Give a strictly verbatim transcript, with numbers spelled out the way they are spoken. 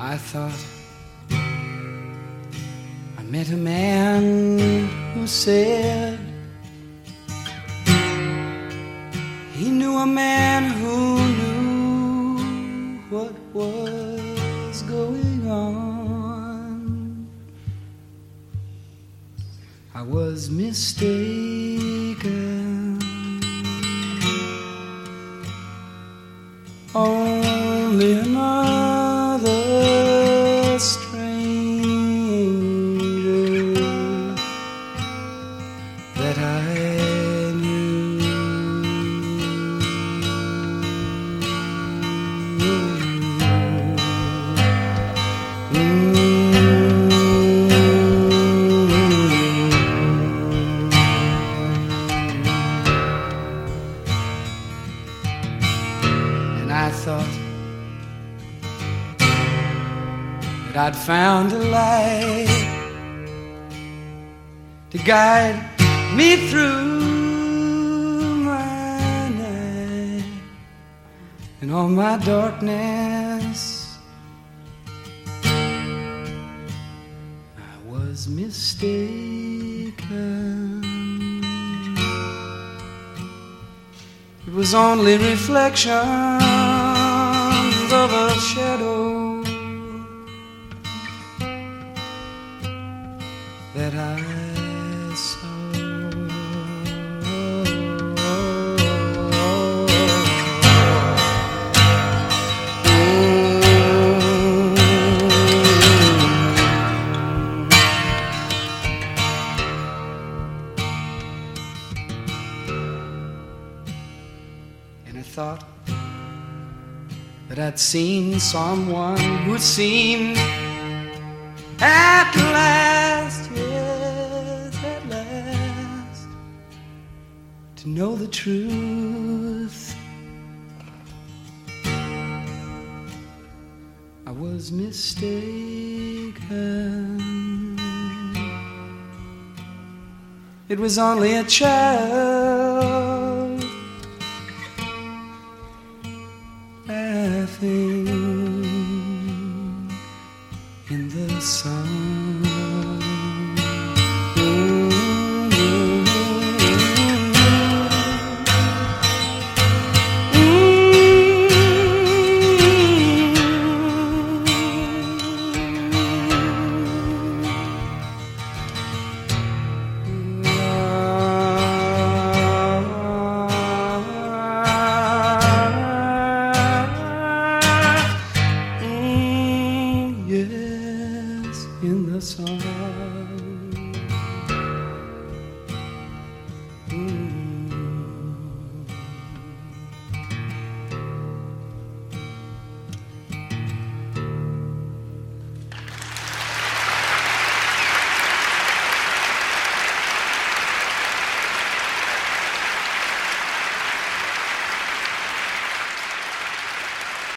I thought I met a man who said he knew a man who knew what was going on. I was mistaken. Only another stranger that I knew. Mm. And I thought that I'd found a light to guide me through my night and all my darkness. I was mistaken. It was only reflections of a shadow that I saw. And I thought that I'd seen someone who seemed at last, yes, at last, to know the truth. I was mistaken. It was only a child laughing in the sun. In the sun.